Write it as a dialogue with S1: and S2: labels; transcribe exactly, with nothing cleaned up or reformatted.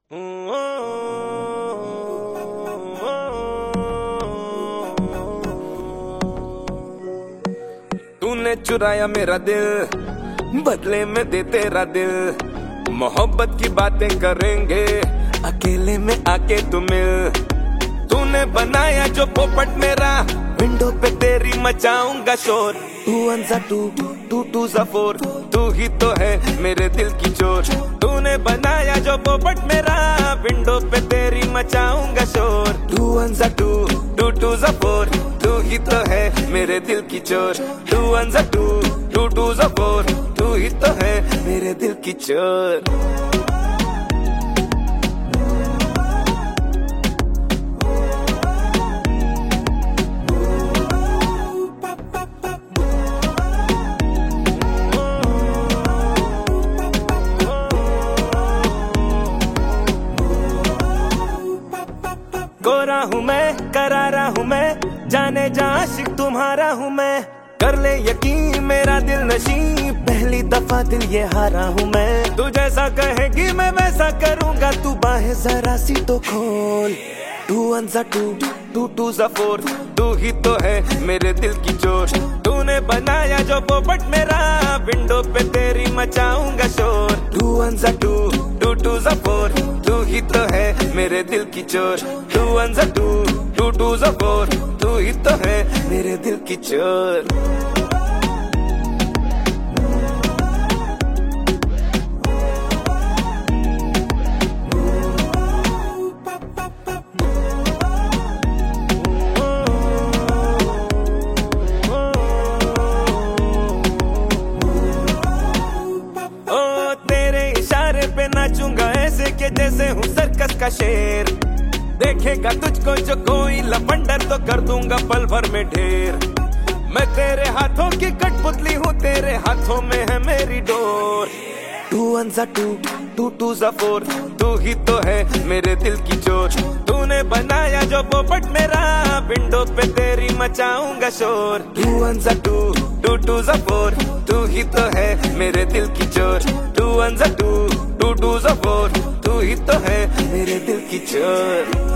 S1: तूने चुराया मेरा दिल, बदले में दे तेरा दिल। मोहब्बत की बातें करेंगे, अकेले में आके तू मिल। तूने बनाया जो पोपट मेरा, विंडो पे तेरी मचाऊंगा शोर। तू वन सा टू, टू टू सा फोर, तू ही तो है मेरे दिल की चोर। तूने बनाया जो पोपट मेरा, विंडो पे तेरी मचाऊंगा शोर। टू वन सा टू, टू टू सा फोर, तू ही तो है मेरे दिल की चोर। टू वन सा टू, टू टू सा फोर, तू ही तो है मेरे दिल की चोर। गोरा हूँ मैं, करारा हूँ मैं, जाने जा आशिक तुम्हारा हूँ मैं। कर ले यकीन मेरा दिल नशी, पहली दफा दिल ये हारा हूँ मैं। तू जैसा कहेगी मैं वैसा करूँगा, तू बाहें जरा सी तो खोल। टू वन सा टू, टू टू सा फोर, तू ही तो है मेरे दिल की चोर। तूने बनाया जो पोपट मेरा, विंडो पे तेरी मचाऊंगा शोर। टू वन सा टू, टू टू सा फोर, तू ही तो है मेरे दिल की चोर। टू वन सा टू, टू टू सा फोर, तू ही तो है मेरे दिल की चोर। पे नाचूंगा ऐसे के जैसे हूँ सर्कस का शेर। देखेगा तुझको जो कोई लफंडर, तो कर दूंगा पल भर में ढेर। मैं तेरे हाथों की कठपुतली हूँ, तेरे हाथों में है मेरी डोर। टू वन सा टू, टू टू सा फोर, तू ही तो है मेरे दिल की चोर। तूने बनाया जो पोपट मेरा, विंडो पे तेरी मचाऊंगा शोर। टू वन सा टू, टू टू सा फोर, तू ही तो है मेरे दिल की चोर। टू वन सा टू, टू टू सा फोर, तू ही तो है मेरे दिल की चोर।